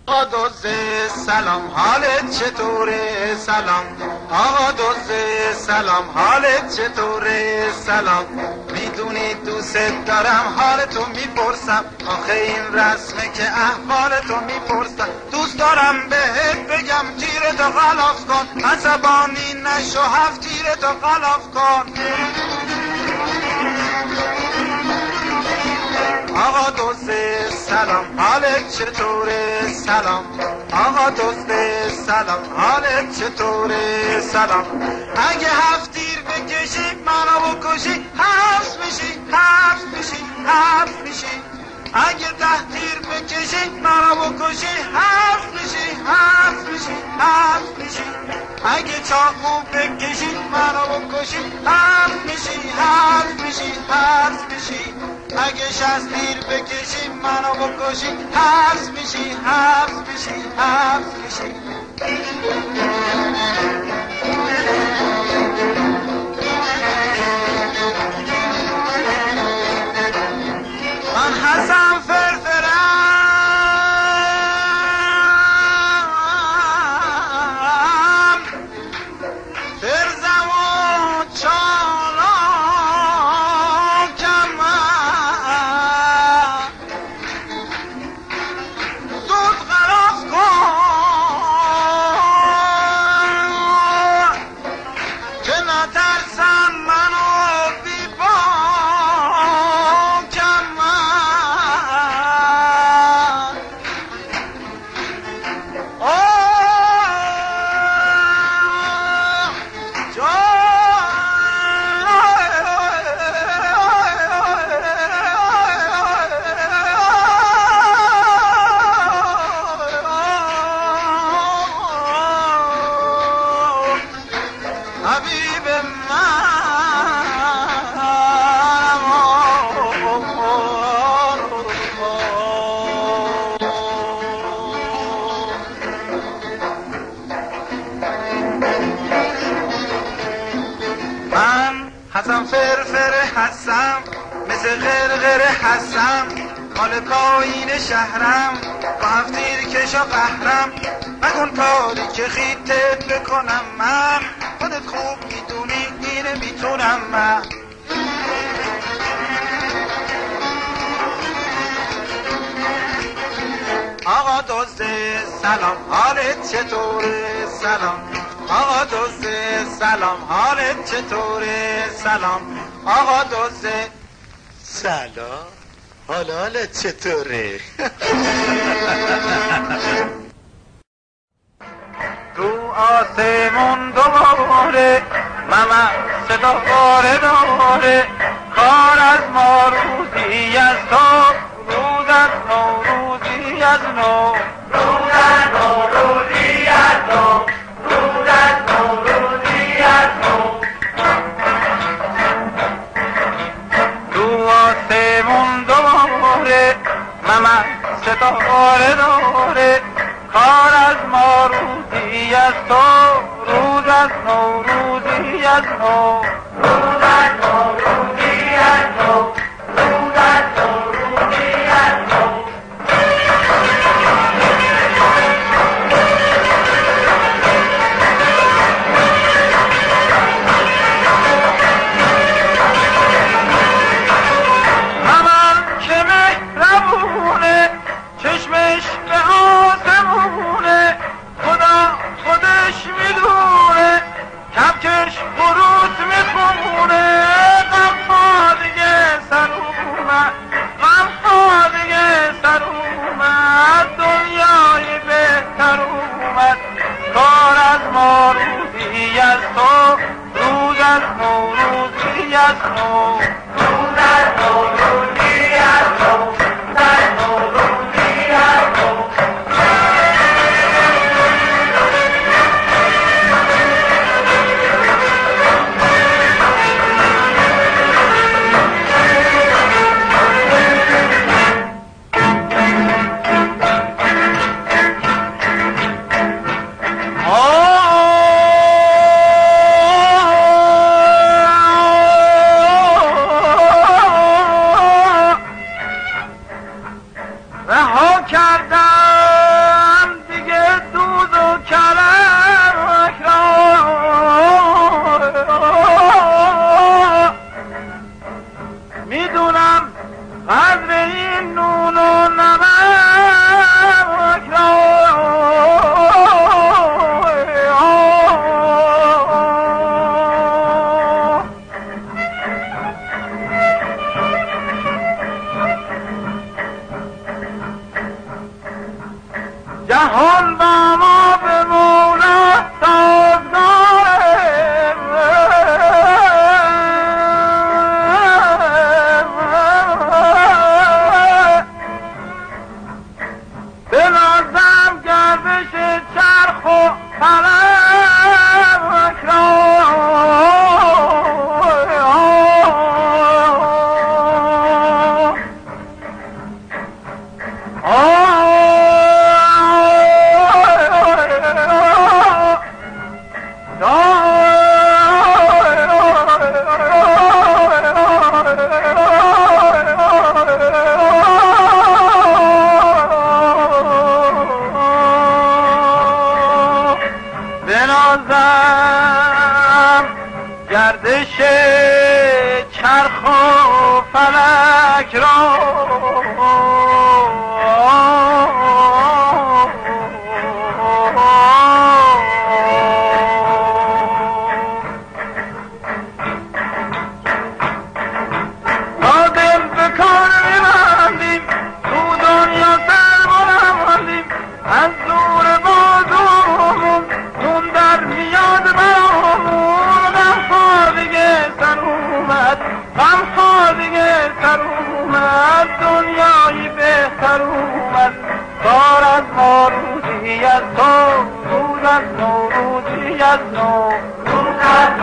آقا دوزه سلام حالت چطوره سلام آقا دوزه سلام حالت چطوره سلام میدونی دوست دارم حالتو میپرسم آخه این رسمه که احوالتو میپرسم دوست دارم بهت بگم تیرتو غلاف کن عصبانی نشو هفت تیرتو غلاف کن آقا دوسته سلام حالت چطوره سلام آقا دوسته سلام حالت چطوره سلام اگه هفت تیر بکشی منو بکشی حبس میشی حبس میشی حبس میشی اگه 10 تیر بکشی منو بکشی حبس میشی حبس میشی حبس میشی اگه چاقو بکشی منو بکشی حبس میشی حبس میشی حبس میشی اگه 60 تیر بکشی منو بکشی حبس میشی حبس میشی حبس میشی من حسن فرفرم فرزم و چالاکم زود غلاف کن که نترسم منو بی حبیب من حسن فرفر هستم مثل غرغر هستم مال پایین شهرم با هفت تیر کش و قهرم مکن کاری که خیتت بکنم من خودت خوب میدونی اینه میتونم من آقا دوسته سلام حالت چطوره سلام آقا دوسته سلام حالت چطوره سلام آقا دوسته سلام حالت چطوره تو آسمون دوباره ماما صدا باره داره کار از ما روزی از تو روز از نو روزی از نو روز از نو روزی از نو روز از نو روزی از نو تو آسمون دوباره ماما صدا باره داره کار از ما روزی از تو روز از نو روزی از نو روز از نو روزی از نو روز از نو روزی از نو مامان که مهربونه چشمش به آسمونه خدا خودش میدونه کبکش خروس میخونه غمها دیگه سر اومد غمها دیگه سر اومد دنیای بهتر اومد کار از ما روزی از تو روز از نو روزی از نو روز از نو روزی از نو روز از نو روزی از نو رها کردم جهان با ما به مولا سازگاره بنازم گردش چرخ و فلک را بنازم گردش چرخ و فلک را تا دل به کار میبندیم تو دنیا سر بلندیم از دور بازومون نون در میاد برامون غمخوار دیگه سر اومد غمخوار دیگه سر اومد دنیایی بهتر اومد کار از ما روزی از تو روز از نو روزی از نو روز از